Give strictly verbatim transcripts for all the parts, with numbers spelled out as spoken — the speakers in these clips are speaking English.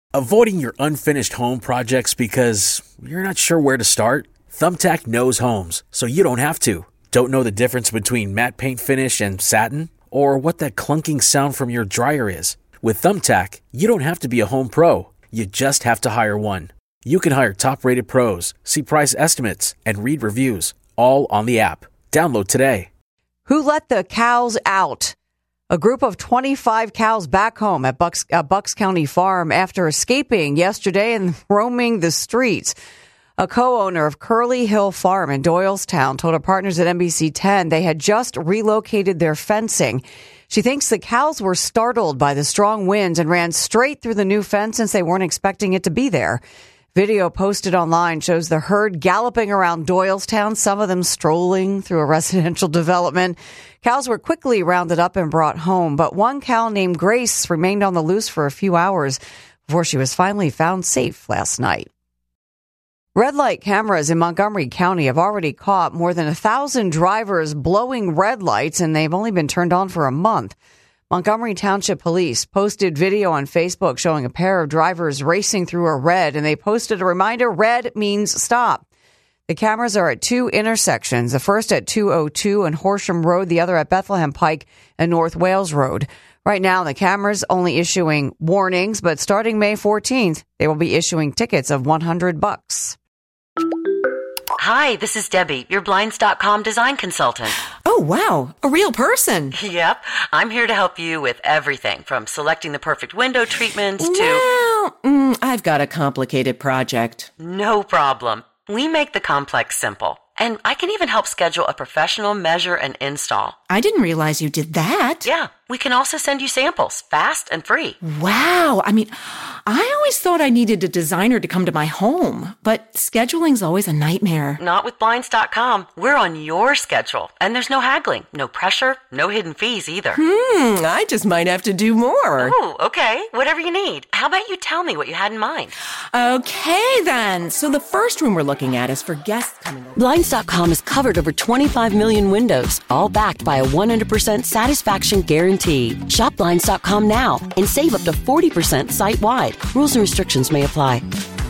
Avoiding your unfinished home projects because you're not sure where to start? Thumbtack knows homes, so you don't have to. Don't know the difference between matte paint finish and satin? Or what that clunking sound from your dryer is? With Thumbtack, you don't have to be a home pro. You just have to hire one. You can hire top-rated pros, see price estimates, and read reviews, all on the app. Download today. Who let the cows out? A group of twenty-five cows back home at Bucks, uh, Bucks County Farm after escaping yesterday and roaming the streets. A co-owner of Curly Hill Farm in Doylestown told her partners at N B C ten they had just relocated their fencing. She thinks the cows were startled by the strong winds and ran straight through the new fence since they weren't expecting it to be there. Video posted online shows the herd galloping around Doylestown, some of them strolling through a residential development. Cows were quickly rounded up and brought home, but one cow named Grace remained on the loose for a few hours before she was finally found safe last night. Red light cameras in Montgomery County have already caught more than a thousand drivers blowing red lights, and they've only been turned on for a month. Montgomery Township Police posted video on Facebook showing a pair of drivers racing through a red, and they posted a reminder, red means stop. The cameras are at two intersections, the first at two oh two and Horsham Road, the other at Bethlehem Pike and North Wales Road. Right now, the cameras only issuing warnings, but starting May fourteenth, they will be issuing tickets of one hundred bucks. Hi, this is Debbie, your Blinds dot com design consultant. Oh, wow, a real person. Yep, I'm here to help you with everything from selecting the perfect window treatments to... Well, mm, I've got a complicated project. No problem. We make the complex simple. And I can even help schedule a professional measure and install. I didn't realize you did that. Yeah, we can also send you samples, fast and free. Wow. I mean, I always thought I needed a designer to come to my home, but scheduling's always a nightmare. Not with Blinds dot com. We're on your schedule, and there's no haggling, no pressure, no hidden fees either. Hmm, I just might have to do more. Oh, okay. Whatever you need. How about you tell me what you had in mind? Okay, then. So the first room we're looking at is for guests coming over. Blinds dot com has covered over twenty-five million windows, all backed by a one hundred percent satisfaction guarantee. Shop Blinds dot com now and save up to forty percent site-wide. Rules and restrictions may apply.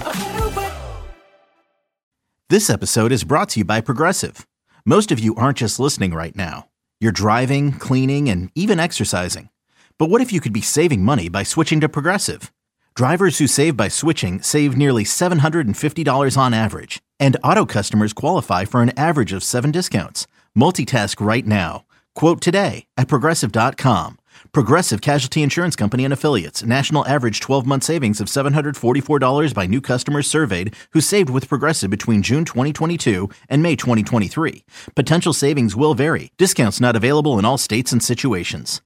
This episode is brought to you by Progressive. Most of you aren't just listening right now. You're driving, cleaning, and even exercising. But what if you could be saving money by switching to Progressive? Drivers who save by switching save nearly seven hundred fifty dollars on average. And auto customers qualify for an average of seven discounts. Multitask right now. Quote today at Progressive dot com. Progressive Casualty Insurance Company and Affiliates. National average twelve-month savings of seven hundred forty-four dollars by new customers surveyed who saved with Progressive between June twenty twenty-two and May twenty twenty-three. Potential savings will vary. Discounts not available in all states and situations.